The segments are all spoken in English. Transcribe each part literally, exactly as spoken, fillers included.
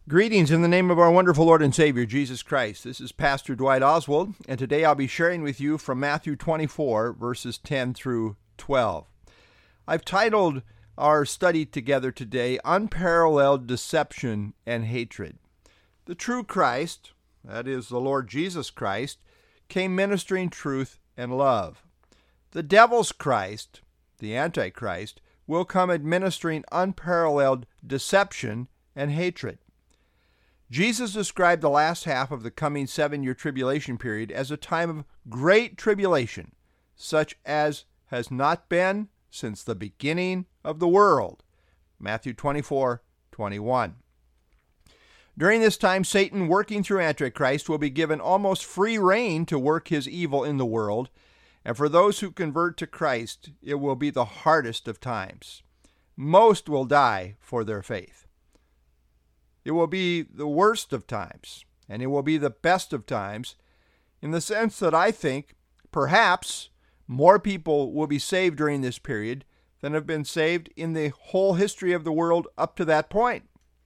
Greetings in the name of our wonderful Lord and Savior, Jesus Christ. This is Pastor Dwight Oswald, and today I'll be sharing with you from Matthew twenty-four, verses ten through twelve. I've titled our study together today, Unparalleled Deception and Hatred. The true Christ, that is the Lord Jesus Christ, came ministering truth and love. The devil's Christ, the Antichrist, will come administering unparalleled deception and hatred. Jesus described the last half of the coming seven-year tribulation period as a time of great tribulation, such as has not been since the beginning of the world. Matthew twenty-four twenty-one. During this time, Satan, working through Antichrist, will be given almost free rein to work his evil in the world, and for those who convert to Christ, it will be the hardest of times. Most will die for their faith. It will be the worst of times, and it will be the best of times, in the sense that I think perhaps more people will be saved during this period than have been saved in the whole history of the world up to that point.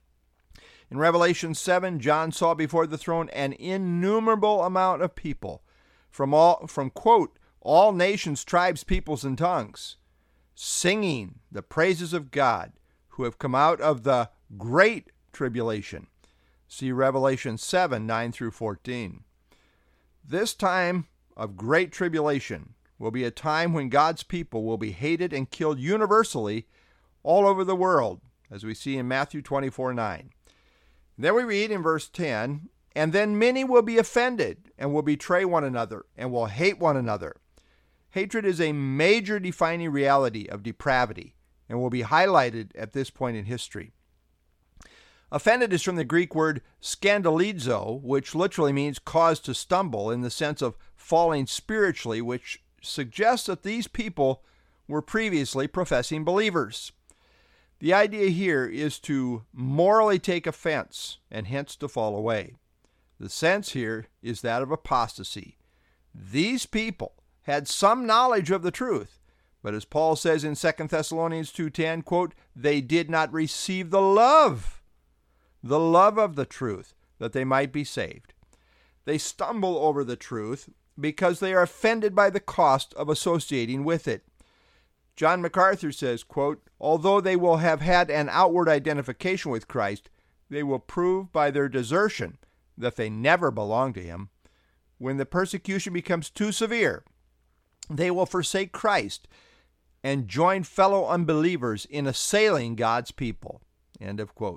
In Revelation seven, John saw before the throne an innumerable amount of people from all, from quote, all nations, tribes, peoples, and tongues, singing the praises of God, who have come out of the great tribulation. See Revelation seven, nine through fourteen. This time of great tribulation will be a time when God's people will be hated and killed universally all over the world, as we see in Matthew twenty-four nine. Then we read in verse ten, and then many will be offended and will betray one another and will hate one another. Hatred is a major defining reality of depravity and will be highlighted at this point in history. Offended is from the Greek word scandalizo, which literally means cause to stumble in the sense of falling spiritually, which suggests that these people were previously professing believers. The idea here is to morally take offense and hence to fall away. The sense here is that of apostasy. These people had some knowledge of the truth, but as Paul says in Second Thessalonians two ten, quote, they did not receive the love the love of the truth, that they might be saved. They stumble over the truth because they are offended by the cost of associating with it. John MacArthur says, quote, although they will have had an outward identification with Christ, they will prove by their desertion that they never belong to him. When the persecution becomes too severe, they will forsake Christ and join fellow unbelievers in assailing God's people. End of quote.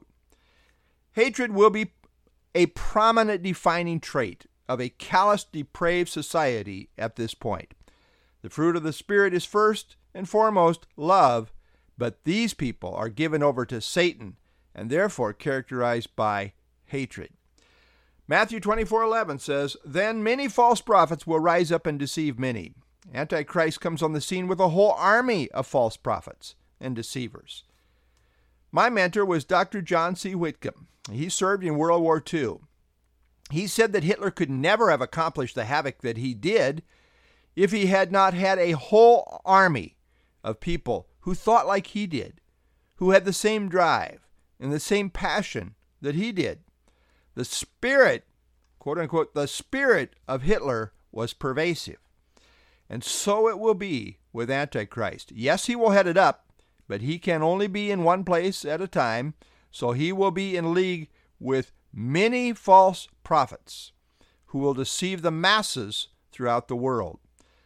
Hatred will be a prominent defining trait of a callous, depraved society at this point. The fruit of the Spirit is first and foremost love, but these people are given over to Satan and therefore characterized by hatred. Matthew twenty-four eleven says, then many false prophets will rise up and deceive many. Antichrist comes on the scene with a whole army of false prophets and deceivers. My mentor was Doctor John C. Whitcomb. He served in World War Two. He said that Hitler could never have accomplished the havoc that he did if he had not had a whole army of people who thought like he did, who had the same drive and the same passion that he did. The spirit, quote unquote, the spirit of Hitler was pervasive. And so it will be with Antichrist. Yes, he will head it up, but he can only be in one place at a time, so he will be in league with many false prophets who will deceive the masses throughout the world.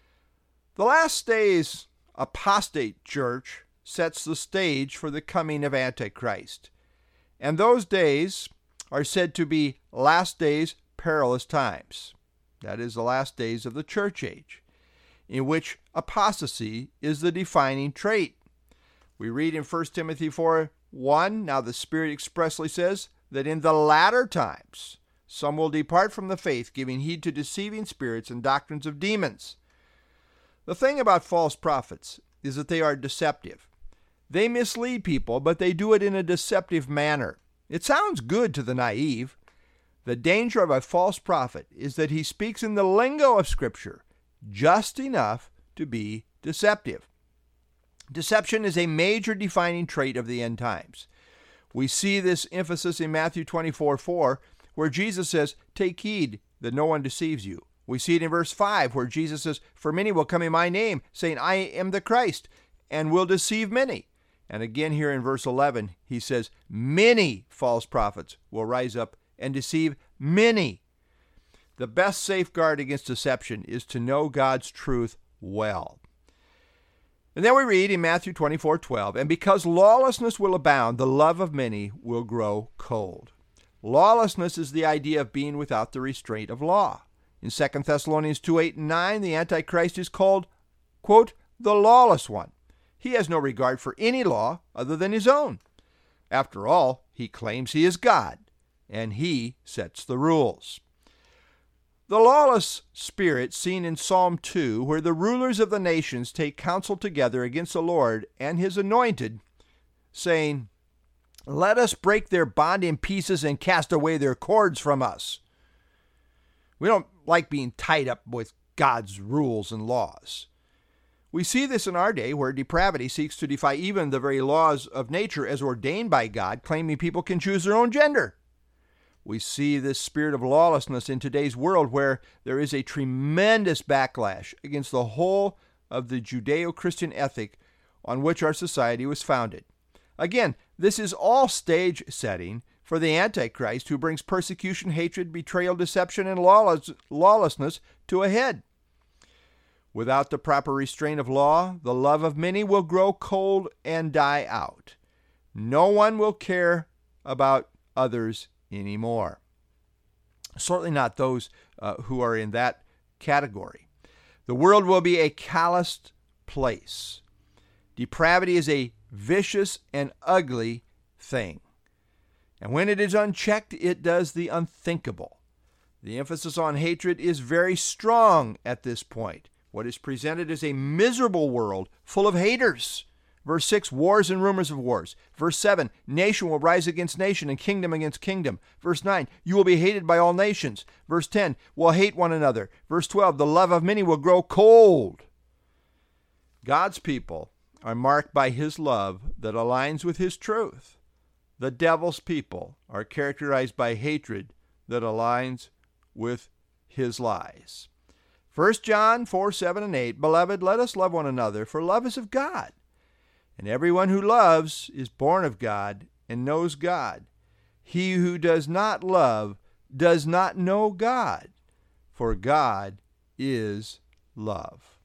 The last days apostate church sets the stage for the coming of Antichrist, and those days are said to be last days perilous times. That is the last days of the church age, in which apostasy is the defining trait. We read in First Timothy four one, now the Spirit expressly says that in the latter times some will depart from the faith, giving heed to deceiving spirits and doctrines of demons. The thing about false prophets is that they are deceptive. They mislead people, but they do it in a deceptive manner. It sounds good to the naive. The danger of a false prophet is that he speaks in the lingo of Scripture, just enough to be deceptive. Deception is a major defining trait of the end times. We see this emphasis in Matthew twenty-four four, where Jesus says, "Take heed that no one deceives you." We see it in verse five, where Jesus says, "For many will come in my name, saying, I am the Christ, and will deceive many." And again here in verse eleven, he says, "Many false prophets will rise up and deceive many." The best safeguard against deception is to know God's truth well. And then we read in Matthew twenty-four twelve, "And because lawlessness will abound, the love of many will grow cold." Lawlessness is the idea of being without the restraint of law. In Second Thessalonians two eight and nine, the Antichrist is called, quote, "the lawless one." He has no regard for any law other than his own. After all, he claims he is God, and he sets the rules. The lawless spirit seen in Psalm two, where the rulers of the nations take counsel together against the Lord and his anointed, saying, "Let us break their bond in pieces and cast away their cords from us." We don't like being tied up with God's rules and laws. We see this in our day, where depravity seeks to defy even the very laws of nature as ordained by God, claiming people can choose their own gender. We see this spirit of lawlessness in today's world, where there is a tremendous backlash against the whole of the Judeo-Christian ethic on which our society was founded. Again, this is all stage setting for the Antichrist, who brings persecution, hatred, betrayal, deception, and lawless, lawlessness to a head. Without the proper restraint of law, the love of many will grow cold and die out. No one will care about others anymore. Certainly not those uh, who are in that category. The world will be a calloused place. Depravity is a vicious and ugly thing. And when it is unchecked, it does the unthinkable. The emphasis on hatred is very strong at this point. What is presented is a miserable world full of haters. Verse six, wars and rumors of wars. Verse seven, nation will rise against nation and kingdom against kingdom. Verse nine, you will be hated by all nations. Verse ten, will hate one another. Verse twelve, the love of many will grow cold. God's people are marked by his love that aligns with his truth. The devil's people are characterized by hatred that aligns with his lies. First John four, seven, and eight, "Beloved, let us love one another, for love is of God. And everyone who loves is born of God and knows God. He who does not love does not know God, for God is love."